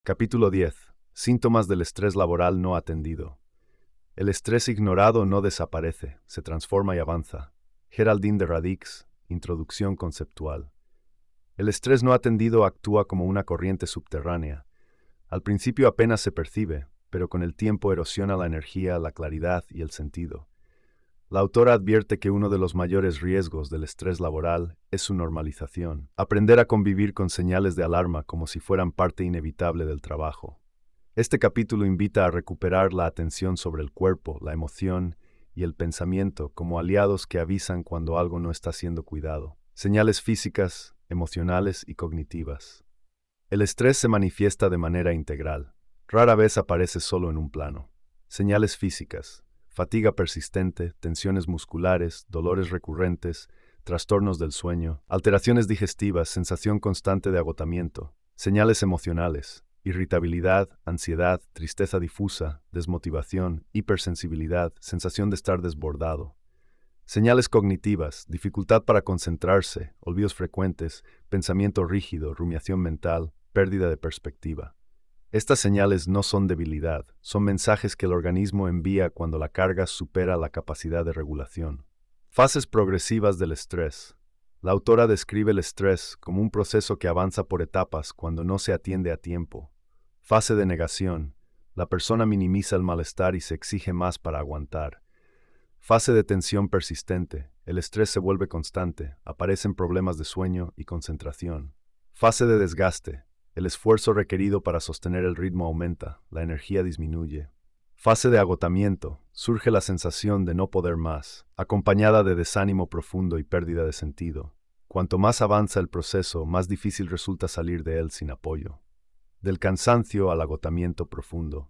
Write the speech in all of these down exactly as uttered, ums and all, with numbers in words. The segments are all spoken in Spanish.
Capítulo diez. Síntomas del estrés laboral no atendido. El estrés ignorado no desaparece, se transforma y avanza. Geraldine de Radix, Introducción conceptual. El estrés no atendido actúa como una corriente subterránea. Al principio apenas se percibe, pero con el tiempo erosiona la energía, la claridad y el sentido. La autora advierte que uno de los mayores riesgos del estrés laboral es su normalización. Aprender a convivir con señales de alarma como si fueran parte inevitable del trabajo. Este capítulo invita a recuperar la atención sobre el cuerpo, la emoción y el pensamiento como aliados que avisan cuando algo no está siendo cuidado. Señales físicas, emocionales y cognitivas. El estrés se manifiesta de manera integral. Rara vez aparece solo en un plano. Señales físicas. Fatiga persistente, tensiones musculares, dolores recurrentes, trastornos del sueño, alteraciones digestivas, sensación constante de agotamiento. Señales emocionales. Irritabilidad, ansiedad, tristeza difusa, desmotivación, hipersensibilidad, sensación de estar desbordado. Señales cognitivas, dificultad para concentrarse, olvidos frecuentes, pensamiento rígido, rumiación mental, pérdida de perspectiva. Estas señales no son debilidad, son mensajes que el organismo envía cuando la carga supera la capacidad de regulación. Fases progresivas del estrés. La autora describe el estrés como un proceso que avanza por etapas cuando no se atiende a tiempo. Fase de negación. La persona minimiza el malestar y se exige más para aguantar. Fase de tensión persistente. El estrés se vuelve constante, aparecen problemas de sueño y concentración. Fase de desgaste. El esfuerzo requerido para sostener el ritmo aumenta, la energía disminuye. Fase de agotamiento. Surge la sensación de no poder más, acompañada de desánimo profundo y pérdida de sentido. Cuanto más avanza el proceso, más difícil resulta salir de él sin apoyo. Del cansancio al agotamiento profundo.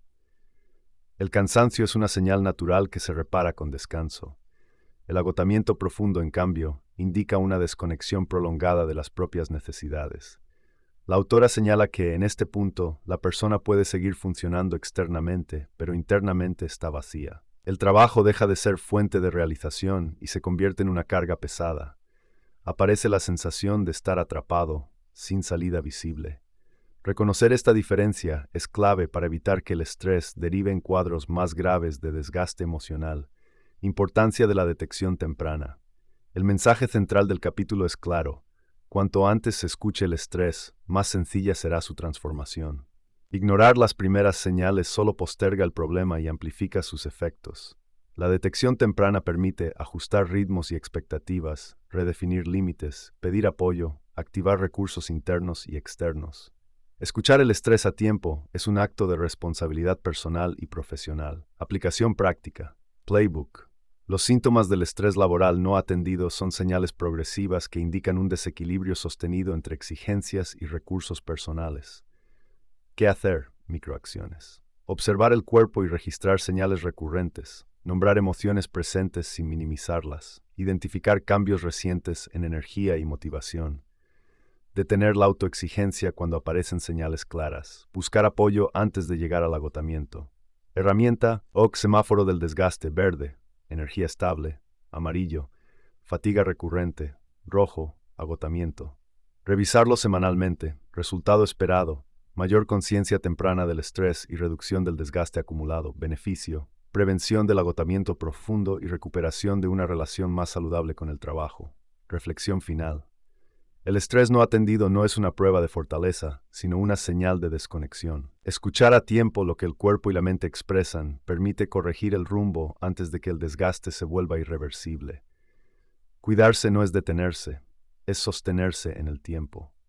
El cansancio es una señal natural que se repara con descanso. El agotamiento profundo, en cambio, indica una desconexión prolongada de las propias necesidades. La autora señala que, en este punto, la persona puede seguir funcionando externamente, pero internamente está vacía. El trabajo deja de ser fuente de realización y se convierte en una carga pesada. Aparece la sensación de estar atrapado, sin salida visible. Reconocer esta diferencia es clave para evitar que el estrés derive en cuadros más graves de desgaste emocional. Importancia de la detección temprana. El mensaje central del capítulo es claro. Cuanto antes se escuche el estrés, más sencilla será su transformación. Ignorar las primeras señales solo posterga el problema y amplifica sus efectos. La detección temprana permite ajustar ritmos y expectativas, redefinir límites, pedir apoyo, activar recursos internos y externos. Escuchar el estrés a tiempo es un acto de responsabilidad personal y profesional. Aplicación práctica. Playbook. Los síntomas del estrés laboral no atendido son señales progresivas que indican un desequilibrio sostenido entre exigencias y recursos personales. ¿Qué hacer? Microacciones. Observar el cuerpo y registrar señales recurrentes. Nombrar emociones presentes sin minimizarlas. Identificar cambios recientes en energía y motivación. Detener la autoexigencia cuando aparecen señales claras. Buscar apoyo antes de llegar al agotamiento. Herramienta o semáforo del desgaste verde. Energía estable, amarillo, fatiga recurrente, rojo, agotamiento. Revisarlo semanalmente, resultado esperado, mayor conciencia temprana del estrés y reducción del desgaste acumulado, beneficio, prevención del agotamiento profundo y recuperación de una relación más saludable con el trabajo. Reflexión final. El estrés no atendido no es una prueba de fortaleza, sino una señal de desconexión. Escuchar a tiempo lo que el cuerpo y la mente expresan permite corregir el rumbo antes de que el desgaste se vuelva irreversible. Cuidarse no es detenerse, es sostenerse en el tiempo.